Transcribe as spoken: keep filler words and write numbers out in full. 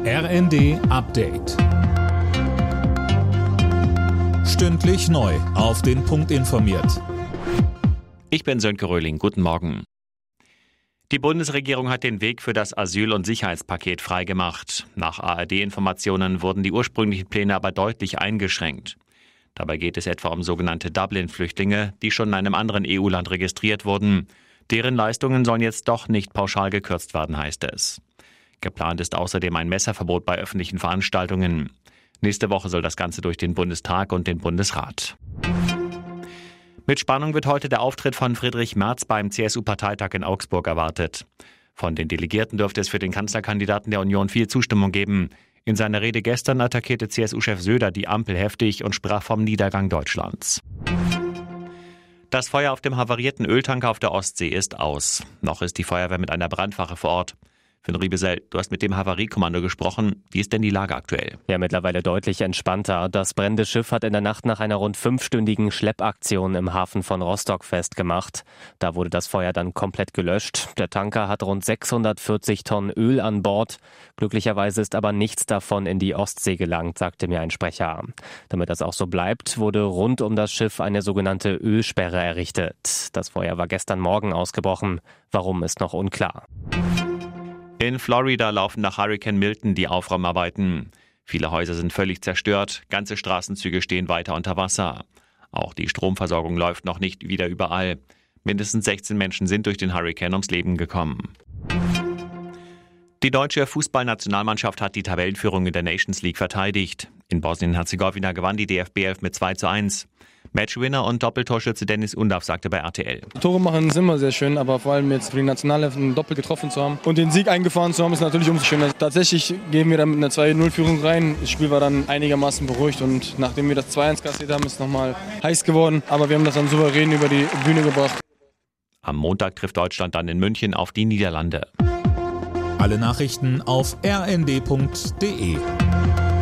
R N D Update. Stündlich neu auf den Punkt informiert. Ich bin Sönke Röhling. Guten Morgen. Die Bundesregierung hat den Weg für das Asyl- und Sicherheitspaket freigemacht. Nach A R D-Informationen wurden die ursprünglichen Pläne aber deutlich eingeschränkt. Dabei geht es etwa um sogenannte Dublin-Flüchtlinge, die schon in einem anderen E U-Land registriert wurden. Deren Leistungen sollen jetzt doch nicht pauschal gekürzt werden, heißt es. Geplant ist außerdem ein Messerverbot bei öffentlichen Veranstaltungen. Nächste Woche soll das Ganze durch den Bundestag und den Bundesrat. Mit Spannung wird heute der Auftritt von Friedrich Merz beim C S U-Parteitag in Augsburg erwartet. Von den Delegierten dürfte es für den Kanzlerkandidaten der Union viel Zustimmung geben. In seiner Rede gestern attackierte C S U-Chef Söder die Ampel heftig und sprach vom Niedergang Deutschlands. Das Feuer auf dem havarierten Öltanker auf der Ostsee ist aus. Noch ist die Feuerwehr mit einer Brandwache vor Ort. Finn Riebesell, du hast mit dem Havariekommando gesprochen. Wie ist denn die Lage aktuell? Ja, mittlerweile deutlich entspannter. Das brennende Schiff hat in der Nacht nach einer rund fünfstündigen Schleppaktion im Hafen von Rostock festgemacht. Da wurde das Feuer dann komplett gelöscht. Der Tanker hat rund sechshundertvierzig Tonnen Öl an Bord. Glücklicherweise ist aber nichts davon in die Ostsee gelangt, sagte mir ein Sprecher. Damit das auch so bleibt, wurde rund um das Schiff eine sogenannte Ölsperre errichtet. Das Feuer war gestern Morgen ausgebrochen. Warum, ist noch unklar. In Florida laufen nach Hurricane Milton die Aufräumarbeiten. Viele Häuser sind völlig zerstört, ganze Straßenzüge stehen weiter unter Wasser. Auch die Stromversorgung läuft noch nicht wieder überall. Mindestens sechzehn Menschen sind durch den Hurrikan ums Leben gekommen. Die deutsche Fußballnationalmannschaft hat die Tabellenführung in der Nations League verteidigt. In Bosnien-Herzegowina gewann die D F B elf mit zwei zu eins. Matchwinner und Doppeltorschütze Dennis Undav sagte bei R T L. Tore machen ist immer sehr schön, aber vor allem jetzt für die Nationalelf ein Doppel getroffen zu haben und den Sieg eingefahren zu haben, ist natürlich umso schöner. Tatsächlich gehen wir dann mit einer zwei null Führung rein. Das Spiel war dann einigermaßen beruhigt und nachdem wir das zwei eins kassiert haben, ist es nochmal heiß geworden. Aber wir haben das dann souverän über die Bühne gebracht. Am Montag trifft Deutschland dann in München auf die Niederlande. Alle Nachrichten auf r n d punkt d e.